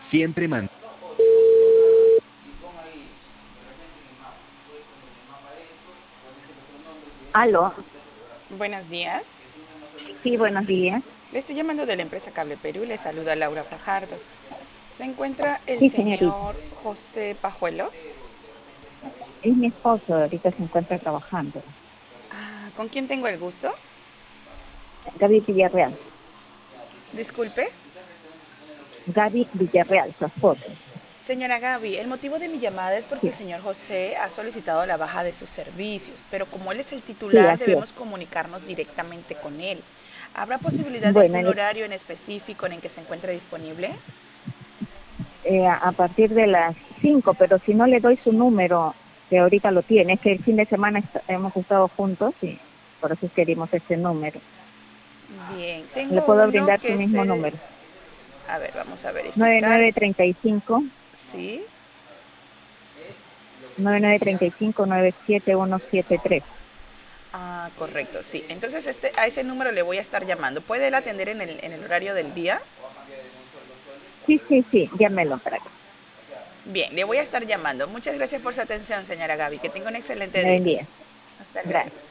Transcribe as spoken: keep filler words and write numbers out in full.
Siempre man. Aló, Buenos días. sí, buenos días. Le estoy llamando de la empresa Cable Perú. Le saluda Laura Fajardo. ¿Se encuentra el Sí, señorita. señor José Pajuelo? Es mi esposo, ahorita se encuentra trabajando. Ah, ¿con quién tengo el gusto? Gaby Villarreal. Disculpe. Gaby Villarreal, su esposo. Señora Gaby, el motivo de mi llamada es porque Sí, el señor José ha solicitado la baja de sus servicios, pero como él es el sí, titular, así es. debemos comunicarnos directamente con él. ¿Habrá posibilidad de Bueno, algún le- horario en específico en el que se encuentre disponible? eh, a partir de las cinco, pero si no le doy su número, que ahorita lo tiene, es que el fin de semana est- hemos estado juntos y por eso queremos ese número. Bien, Le tengo puedo uno brindar su que es mismo el... número. A ver, vamos a nueve verificar. nueve tres cinco, Sí. nueve nueve tres cinco, nueve siete uno siete tres. Ah, correcto, sí. Entonces este, a ese número le voy a estar llamando. ¿Puede él atender en el, en el horario del día? Sí, sí, sí, llámelo para acá. Bien, le voy a estar llamando. Muchas gracias por su atención, señora Gaby. Que tenga un excelente Me día. bendiga. Hasta luego. Gracias.